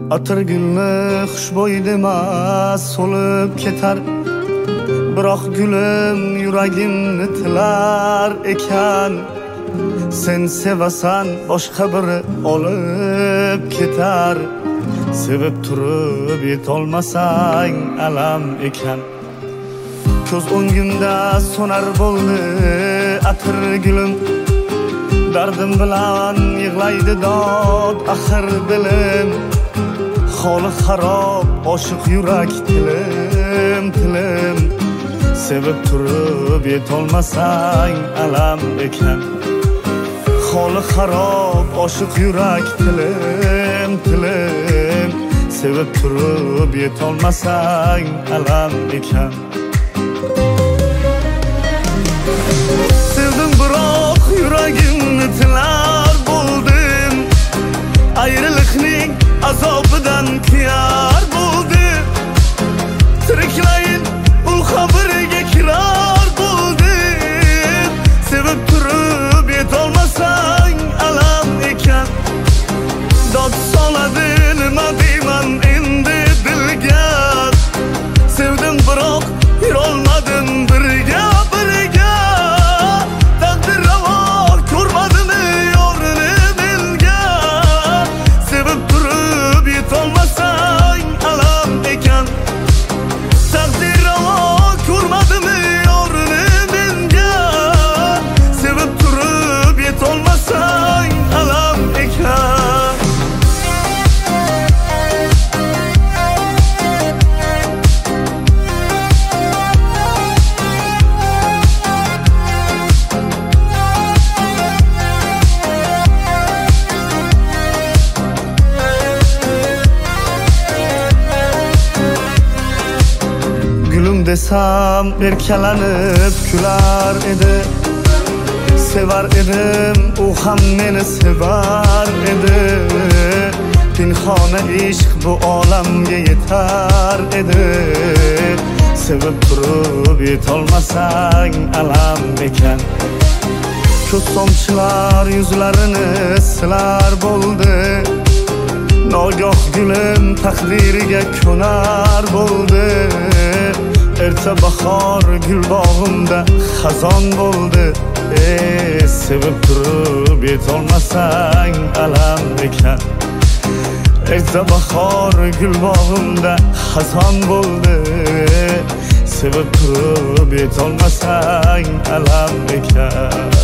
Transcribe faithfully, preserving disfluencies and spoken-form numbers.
Atirgulni xushbo'y demas so'lib ketar, biroq gulim yuragimni tilar ekan. Sen sevasan, boshqa biri olib ketar. Sevib turib yetolmasang alam ekan. Ko'z o'ngimda so'nar bo'ldi atirgulim, dardim bilan yig'laydi dod axir dilim. Holi xarob oshiq yurak tilim tilim, sevib turib yetolmasang alam ekan. Holi xarob oshiq yurak tilim tilim, sevib turib yetolmasang alam ekan. Sevdim biroq yuragimni tilar bo'ldim, ayriliqning azobidan kuyar bo'ldim. Tiriklayin u xabariga kirar bo'ldim, sevib turib yetolmasang alam ekan. Dod soladi nima deyman endi dilga, sevdim biroq yurolmadim birga birga. Taqdir ravo ko'rmadimi yo'rini menga, sevib turib yetolmasang alam ekan. Taqdir ravo ko'rmadimi yo'rini menga, sevib turib yetolmasang alam ekan. Gülüm desam erkalanib kular edi, sevar edim u ham meni sevar edi. Pinhona ishq bu olamga yetar edi, sevib turib yetolmasang alam ekan. Ko'z tomchilar yuzlarini silar bo'ldi, nogoh gulim taqdiriga ko'nar bo'ldi. Erta bahor gul bog'imda xazon bo'ldi, ey sevib turib yetolmasang alam ekan. Erta bahor gul bog'imda xazon bo'ldi, sevib turib yetolmasang alam ekan.